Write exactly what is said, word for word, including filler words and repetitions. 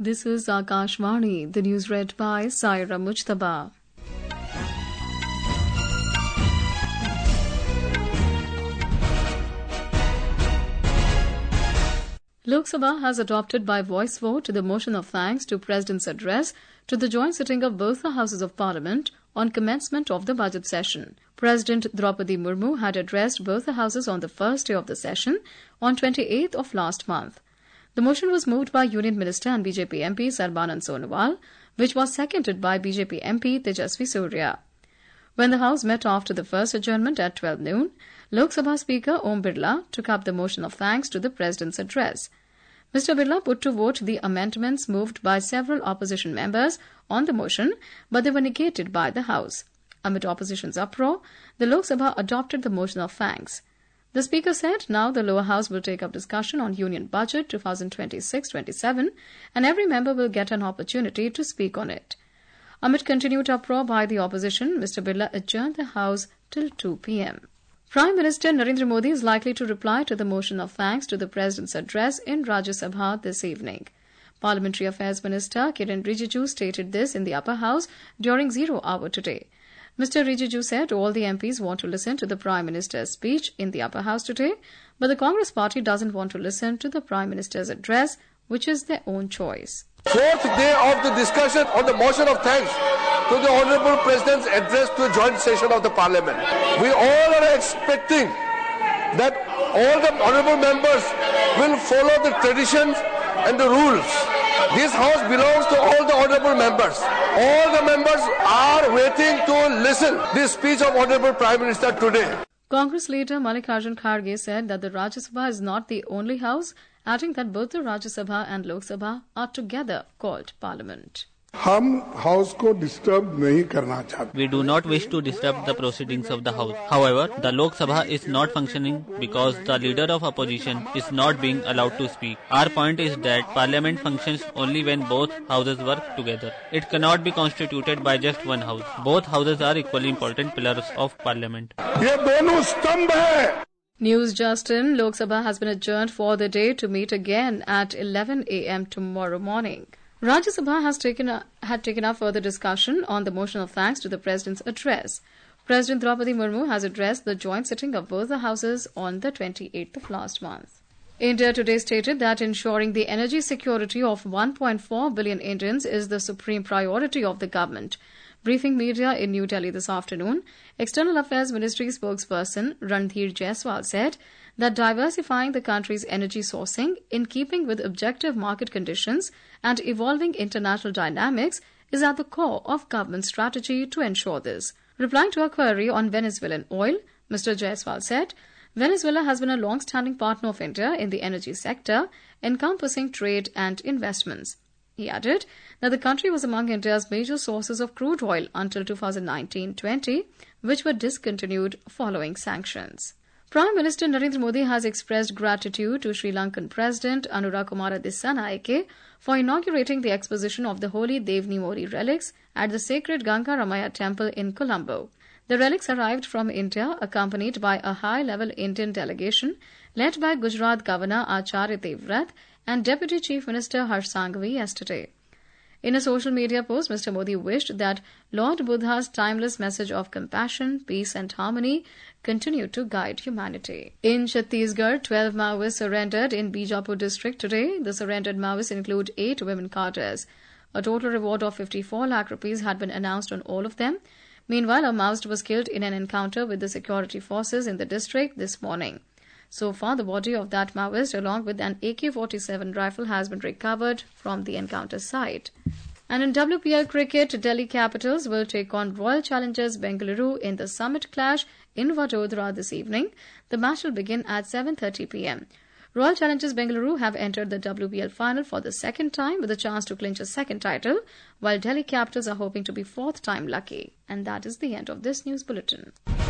This is Akashvani, the news read by Saira Mujtaba. Lok Sabha has adopted by voice vote the motion of thanks to President's address to the joint sitting of both the Houses of Parliament on commencement of the budget session. President Draupadi Murmu had addressed both the Houses on the first day of the session on twenty-eighth of last month. The motion was moved by Union Minister and B J P M P Sarbanand Sonowal, which was seconded by B J P M P Tejasvi Surya. When the House met after the first adjournment at twelve noon, Lok Sabha Speaker Om Birla took up the motion of thanks to the President's address. Mister Birla put to vote the amendments moved by several opposition members on the motion, but they were negated by the House. Amid opposition's uproar, the Lok Sabha adopted the motion of thanks. The Speaker said now the lower house will take up discussion on Union Budget twenty twenty-six twenty-seven and every member will get an opportunity to speak on it. Amid continued uproar by the opposition, Mister Birla adjourned the House till two p.m. Prime Minister Narendra Modi is likely to reply to the motion of thanks to the President's address in Rajya Sabha this evening. Parliamentary Affairs Minister Kiren Rijiju stated this in the upper house during zero hour today. Mister Rijiju said all the M Ps want to listen to the Prime Minister's speech in the upper house today, but the Congress party doesn't want to listen to the Prime Minister's address, which is their own choice. Fourth day of the discussion on the motion of thanks to the Honourable President's address to a joint session of the Parliament. We all are expecting that all the Honourable members will follow the traditions and the rules. This House belongs to all the Honourable members. All the members are waiting to listen to the speech of Honourable Prime Minister today. Congress leader Mallikarjun Kharge said that the Rajya Sabha is not the only house, adding that both the Rajya Sabha and Lok Sabha are together called Parliament. हम house को disturb नहीं करना चाहते. We do not wish to disturb the proceedings of the House. However, the Lok Sabha is not functioning because the leader of opposition is not being allowed to speak. Our point is that Parliament functions only when both houses work together. It cannot be constituted by just one house. Both houses are equally important pillars of Parliament. ये दोनों स्तंभ हैं. News just in, Lok Sabha has been adjourned for the day to meet again at eleven a.m. tomorrow morning. Rajya Sabha has taken a, had taken up further discussion on the motion of thanks to the President's address. President Draupadi Murmu has addressed the joint sitting of both the houses on the twenty-eighth of last month. India today stated that ensuring the energy security of one point four billion Indians is the supreme priority of the government. Briefing media in New Delhi this afternoon, External Affairs Ministry spokesperson Randhir Jaiswal said that diversifying the country's energy sourcing in keeping with objective market conditions and evolving international dynamics is at the core of government strategy to ensure this. Replying to a query on Venezuelan oil, Mister Jaiswal said, Venezuela has been a long-standing partner of India in the energy sector, encompassing trade and investments. He added that the country was among India's major sources of crude oil until two thousand nineteen twenty, which were discontinued following sanctions. Prime Minister Narendra Modi has expressed gratitude to Sri Lankan President Anurakumara Dissanayake for inaugurating the exposition of the holy Devni Mori relics at the sacred Ganga Ramaya temple in Colombo. The relics arrived from India accompanied by a high-level Indian delegation led by Gujarat Governor Acharya Devvrat and Deputy Chief Minister Harsh Sanghvi yesterday. In a social media post, Mister Modi wished that Lord Buddha's timeless message of compassion, peace and harmony continue to guide humanity. In Chhattisgarh, twelve Maoists surrendered in Bijapur district today. The surrendered Maoists include eight women cadres. A total reward of fifty-four lakh rupees had been announced on all of them. Meanwhile, a Maoist was killed in an encounter with the security forces in the district this morning. So far, the body of that Maoist along with an A K forty-seven rifle has been recovered from the encounter site. And in W P L cricket, Delhi Capitals will take on Royal Challengers Bengaluru in the Summit Clash in Vadodara this evening. The match will begin at seven thirty p.m. Royal Challengers Bengaluru have entered the W P L final for the second time with a chance to clinch a second title, while Delhi Capitals are hoping to be fourth time lucky. And that is the end of this news bulletin.